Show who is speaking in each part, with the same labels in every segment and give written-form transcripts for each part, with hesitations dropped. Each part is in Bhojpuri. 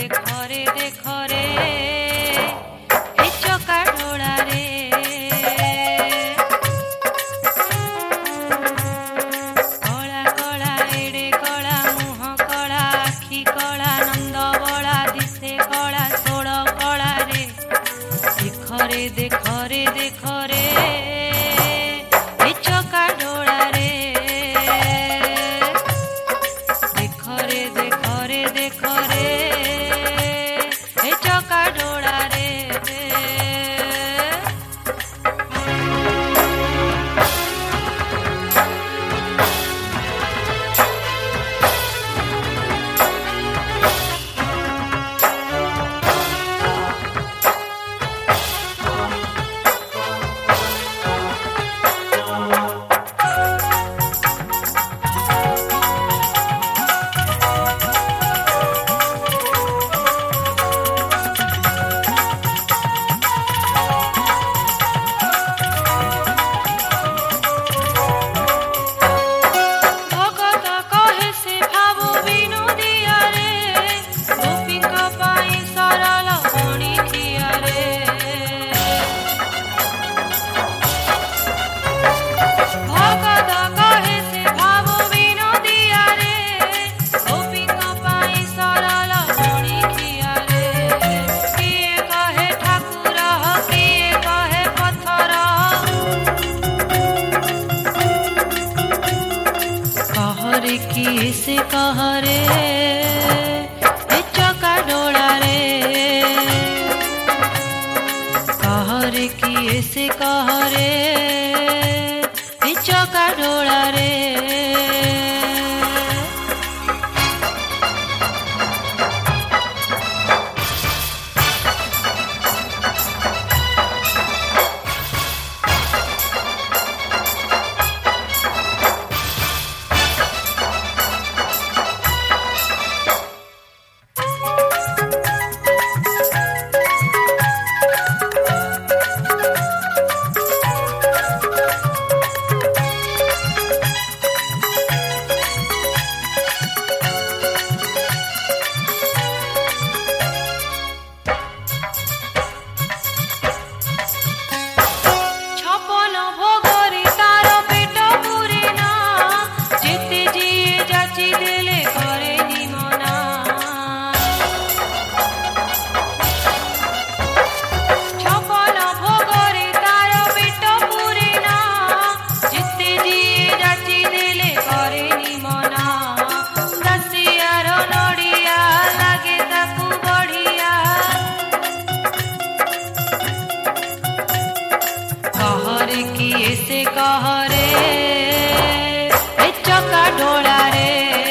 Speaker 1: देख रे ए चका डोला रे कला कला एड़े कला मुह कला आखि कला नंद बड़ा दिसे कला सोड़ कला रे देख रे ए चका डोला रे देख रे ए चका डोला रे किसे कह रे ए चका डोला रे कह रे किसे कह रे ए चका डोला रे किसे कह रे ए चका डोला रे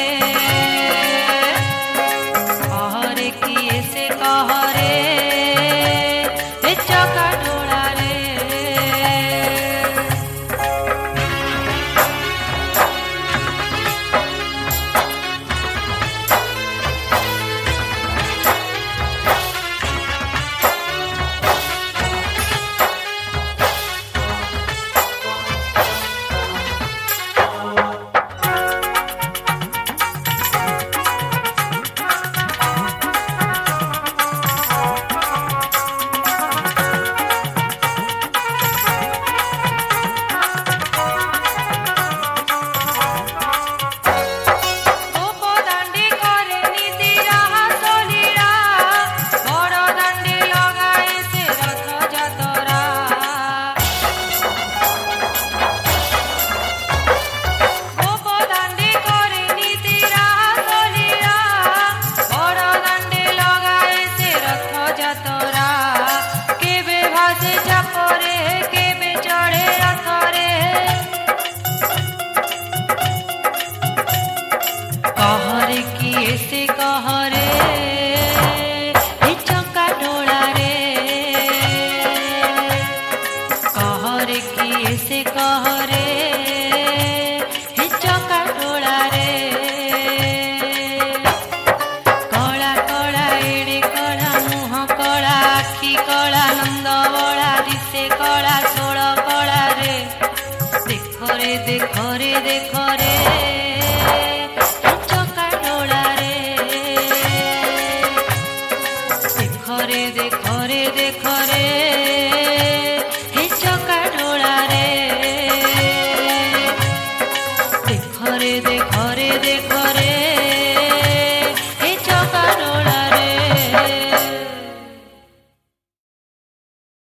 Speaker 1: कह रे किसे कह रे ए चका डोला रे किसे कह